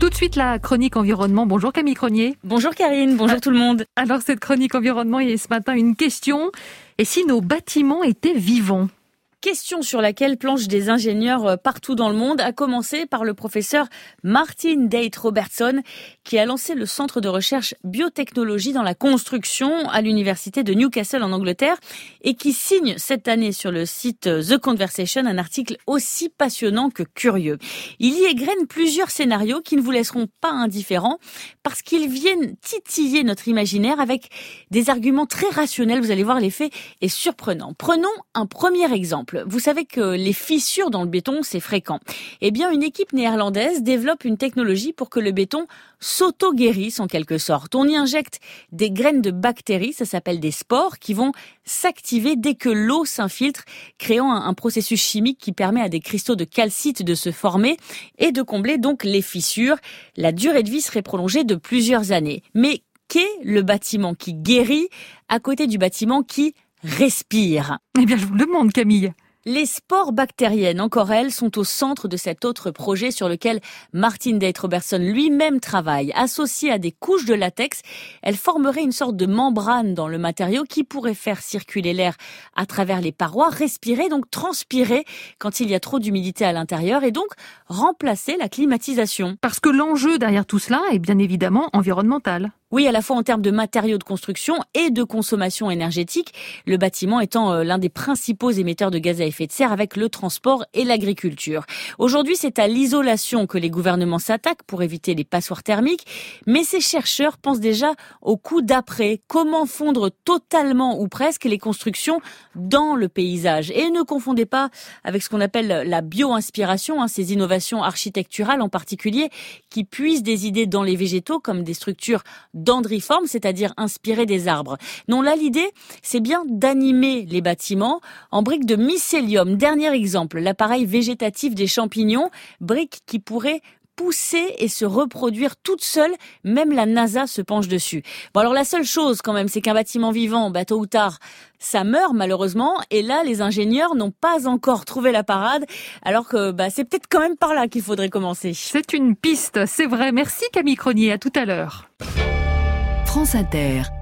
Tout de suite, la chronique environnement. Bonjour Camille Cronier. Bonjour Karine, bonjour tout le monde. Alors, cette chronique environnement, il y a ce matin une question. Et si nos bâtiments étaient vivants ? Question sur laquelle planchent des ingénieurs partout dans le monde, à commencer par le professeur Martin Date Robertson, qui a lancé le centre de recherche biotechnologie dans la construction à l'université de Newcastle en Angleterre et qui signe cette année sur le site The Conversation un article aussi passionnant que curieux. Il y égrène plusieurs scénarios qui ne vous laisseront pas indifférents parce qu'ils viennent titiller notre imaginaire avec des arguments très rationnels. Vous allez voir, l'effet est surprenant. Prenons un premier exemple. Vous savez que les fissures dans le béton, c'est fréquent. Eh bien, une équipe néerlandaise développe une technologie pour que le béton s'auto-guérisse en quelque sorte. On y injecte des graines de bactéries, ça s'appelle des spores, qui vont s'activer dès que l'eau s'infiltre, créant un processus chimique qui permet à des cristaux de calcite de se former et de combler donc les fissures. La durée de vie serait prolongée de plusieurs années. Mais qu'est le bâtiment qui guérit à côté du bâtiment qui respire? Eh bien, je vous le demande, Camille. Les spores bactériennes, encore elles, sont au centre de cet autre projet sur lequel Martin Date Robertson lui-même travaille. Associées à des couches de latex, elles formeraient une sorte de membrane dans le matériau qui pourrait faire circuler l'air à travers les parois, respirer, donc transpirer quand il y a trop d'humidité à l'intérieur et donc remplacer la climatisation. Parce que l'enjeu derrière tout cela est bien évidemment environnemental. Oui, à la fois en termes de matériaux de construction et de consommation énergétique, le bâtiment étant l'un des principaux émetteurs de gaz à effet de serre avec le transport et l'agriculture. Aujourd'hui, c'est à l'isolation que les gouvernements s'attaquent pour éviter les passoires thermiques, mais ces chercheurs pensent déjà au coup d'après. Comment fondre totalement ou presque les constructions dans le paysage? Et ne confondez pas avec ce qu'on appelle la bio-inspiration, ces innovations architecturales en particulier qui puisent des idées dans les végétaux comme des structures dendriformes, c'est-à-dire inspirées des arbres. Non, là, l'idée, c'est bien d'animer les bâtiments en briques de mycélium. Dernier exemple, l'appareil végétatif des champignons, briques qui pourraient pousser et se reproduire toute seule, même la NASA se penche dessus. Bon, alors la seule chose quand même, c'est qu'un bâtiment vivant, tôt ou tard, ça meurt malheureusement, et là les ingénieurs n'ont pas encore trouvé la parade, alors que c'est peut-être quand même par là qu'il faudrait commencer. C'est une piste, c'est vrai. Merci Camille Cronier, à tout à l'heure. France Inter.